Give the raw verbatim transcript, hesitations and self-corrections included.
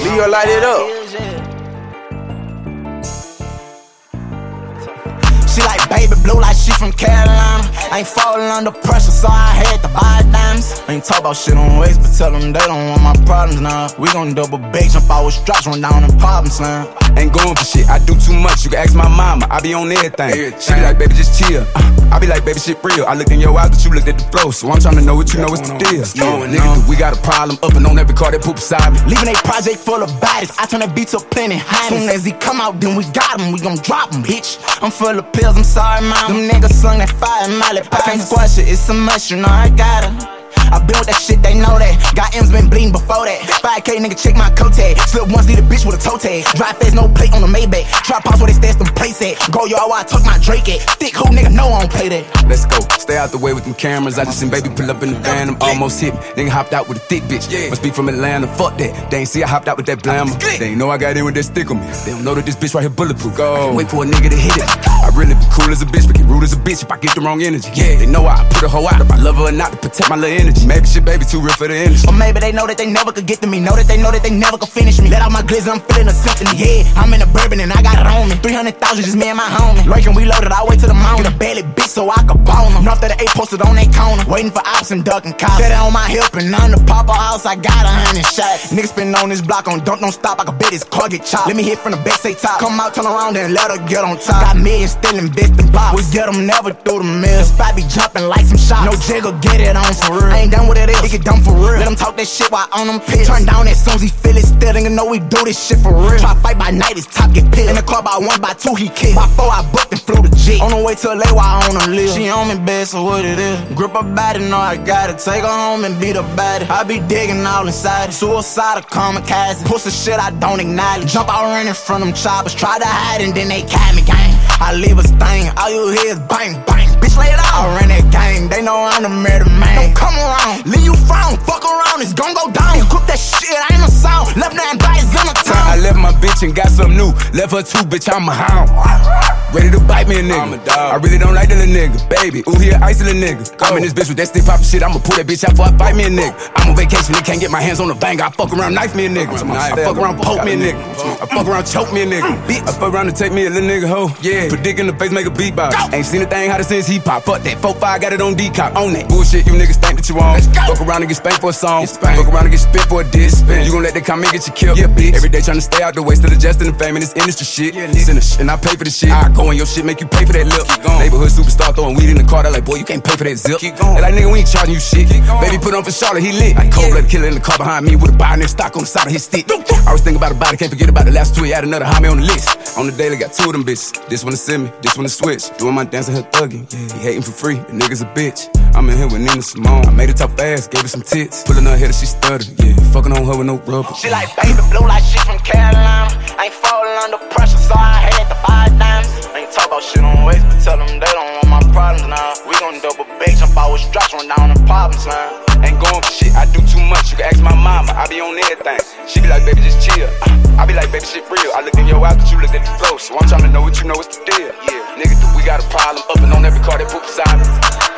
He gonna light it up. She like baby blue like she from Carolina. I ain't falling under pressure, so I had to buy diamonds. I ain't talk about shit on waist, but tell them they don't want my problems now. We gon' double back, jump out with straps, run down in problems now. Ain't going for shit, I do too much, you can ask my mama, I be on everything. everything. She be like, baby, just chill. uh, I be like, baby, shit real. I looked in your eyes, but you looked at the flow. So I'm tryna know what you know, what's the deal. Yeah, nigga, we got a problem up and on every car that poop beside me. Leaving a project full of bodies, I turn that beat to plenty high. Soon as he come out, then we got him, we gon' drop him, bitch. I'm full of pills, I'm sorry, mama. Them niggas slung that fire in my lip. I can't squash it, it's a must, you know I got her. I been with that shit, they know that. Got M's been bleeding before that. five K nigga, check my coat tag. Slip once, leave a bitch with a toe tag. Drive fast, no plate on the Maybach. Trap house where they stash them plates at. Go yard where I tuck my Drake at. Thick hoe nigga, know I don't play that. Let's go, stay out the way with them cameras. I just seen baby pull up in the van, I'm almost hit me. Nigga hopped out with a thick bitch. Must be from Atlanta, fuck that. They ain't see I hopped out with that blammer. They ain't know I got in with that stick on me. They don't know that this bitch right here bulletproof. Go. Wait for a nigga to hit it. I really be cool as a bitch, but get rude as a bitch if I get the wrong energy. Yeah, they know I put a hoe out if I love her or not to protect my little energy. Maybe shit, baby, too real for the industry. Or maybe they know that they never could get to me. Know that they know that they never could finish me. Let out my glizzy, I'm feeling a symphony. Yeah, I'm in a bourbon and I got it on me. three hundred thousand just me and my homie. Lurking, we loaded, I wait to the mountain. Get a belly bitch so I could bone them. North of the eight posted on they corner. Waiting for ops and ducking cops. Set it on my hip and on the Papa house, I got a hundred shots. Niggas been on this block on don't don't stop. I can bet his car get chopped. Let me hit from the back, say top. Come out, turn around and let her get on top. Got millions still investing blocks. We get them never through the mill. The spot be jumping like some shots. No jiggle, get it on for real. I ain't done with it, it get done for real. Let them talk that shit while on them pills. Turn down as soon as he feel it. Still nigga know we do this shit for real. Try fight by night, his top get pissed. In the car by one, by two, he killed. By four, I booked and flew the G. On the way to L A while I on the live. She on me bed, so what it is. Grip her body, know I gotta take her home and beat her body. I be digging all inside it. Suicide or kamikaze. Pussy shit I don't acknowledge. Jump out running from them choppers. Try to hide and then they catch me, gang. I leave a stain, all you hear is bang, bang. Bitch, lay it out. I run that gang, they know I'm the murder man. Don't come around, leave you frown. Fuck around, it's gon' go down. Cook that shit, I ain't no sound. Left nine bodies in the town. I left my bitch and got something new. Left her too, bitch, I'm a hound. Ready to bite me a nigga. I'm a dog. I really don't like that little nigga, baby. Ooh, he a icy little nigga. Go. I'm in this bitch with that stiff poppin' shit. I'ma pull that bitch out before I bite me a nigga. I'm on vacation, they can't get my hands on the bang. I fuck around, knife me a nigga. I fuck around, poke me a nigga. I fuck around, choke me a nigga. I fuck around to take me a little nigga hoe. Yeah, put dick in the face, make a beatbox. Ain't seen a thing hotter since he pop. Fuck that, four five, got it on D-cop. On that bullshit, you niggas think that you on. Fuck around and get spanked for a song. Fuck around and get spit for a diss. You gon' let that comment get you killed. Yeah, bitch. Every day tryna stay out the way, still adjusting the fame in this industry shit. And I pay for the shit. I go in your shit, make you pay for that lip. Neighborhood superstar throwing weed in the car. They like, boy, you can't pay for that zip. They like, nigga, we ain't charging you shit. Baby put on for Charlotte, he lit. Like cold blooded killer in the car behind me with a buy and stock on the side of his stick. I was thinking about a body, can't forget about the last two. He had another homie on the list. On the daily, got two of them bitches. This one to send me, this one to switch. Doing my dance and her thugging. He hating for free, the nigga's a bitch. I'm in here with Nina Simone. I made it tough fast, gave her some tits. Pulling her head and she stuttered. Yeah, fucking on her with no rubber. She like baby blue like she from Carolina. Ain't falling under pressure, so I had to buy diamonds. Ain't talk about shit on waist, but tell them they don't want my problems now. We gon' double back, jump out with straps, run down the problems now. Ain't going for shit, I do too much. You can ask my mama, I be on everything. She be like, baby, just chill. I be like, baby, shit real. I look in your eyes, but you looked at the flow. So I'm tryna know what you know, what's the deal. Yeah, nigga, we got a problem up and on every car that poop beside me.